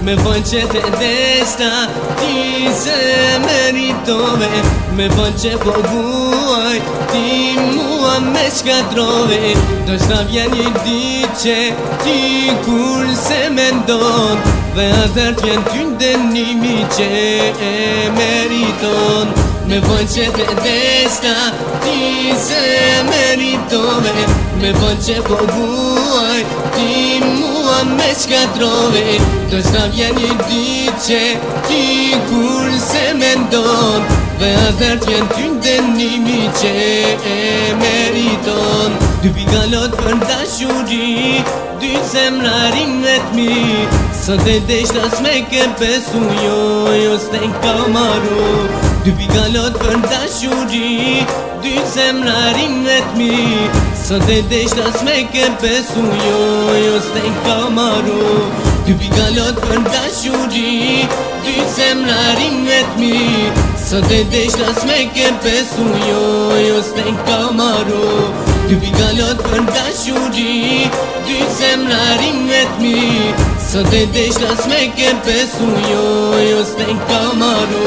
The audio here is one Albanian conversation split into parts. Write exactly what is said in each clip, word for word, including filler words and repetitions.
me voglio te desta ti se meritove me voglio poguaj ti mua me shkatrove do shta vjen një ditë që ti kur se mendon dhe atër t'vjen ty ndenimi që e meriton me voglio te desta ti se meritove me voglio poguaj ti mua me shkatrove do shta vjen një ditë që ti kur se mendon dhe atër t'vjen ty ndenimi që e meriton dy pikalot për dashuri dy zemra rinët mi sot e deshta s'me ke besu jo jo s'ten ka maru dy pikalot për dashuri dy zemra rinët mi sot e deshta s'me ke besu jo jo s'ten ka maru dy pikalot për dashuri dy zemra rinët mi sot e deshta s'me ke besu jo jo s'ten ka maru dy pikalot për dashuri dy zemra rinët mi sot e deshta s'me ke besu jo jo s'ten ka maru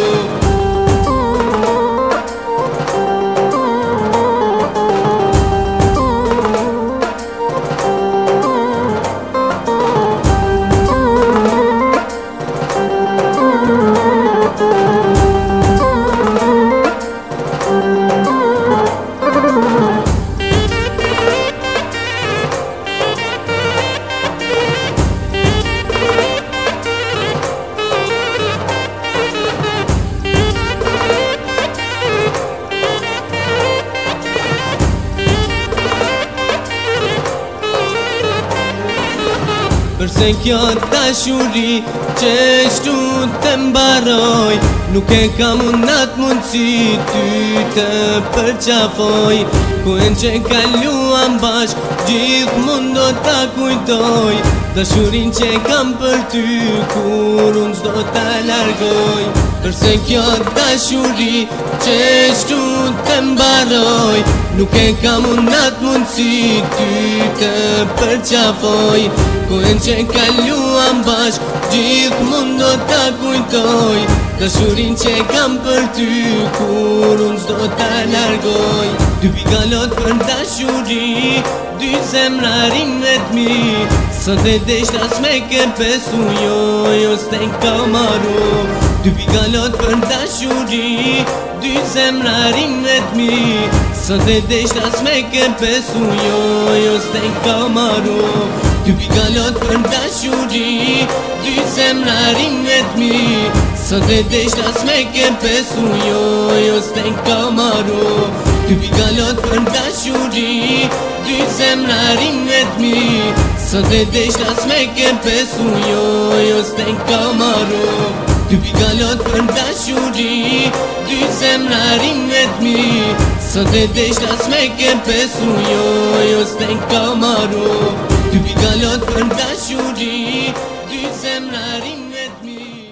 Përse kjo dashuri që shtu të mbaroj nuk e kam unat mundësi ty të përqafoj ku e në që kaluam bashk gjithë mund do t'a kujtoj dashurin që kam për ty kur unë s'do t'a largoj Përse kjo dashuri që shtu të mbaroj nuk e kam unat mundësi ty të përqafoj ku e në që kaluam bashk gjithë mund do t'a kujtoj dashurin që kam për ty kur unë s'do t'a largoj dy pikalot për dashuri dy zemra rinët mi sot e deshta s'me ke besu jo jo s'ten ka maru dy pikalot për dashuri dy zemra rinët mi sot e deshta s'me ke besu jo jo s'ten ka maru dy pikalot për dashuri dy zemra rinët mi sot e deshta s'me ke besu jo jo s'ten ka maru dy pikalot për dashuri dy zemra rinët mi sot e deshta s'me ke besu jo jo s'ten ka maru dy pikalot për dashuri dy zemra rinët mi sot e deshta s'me ke besu jo jo s'ten ka maru dy pikalot për dashuri dy zemra rinët mi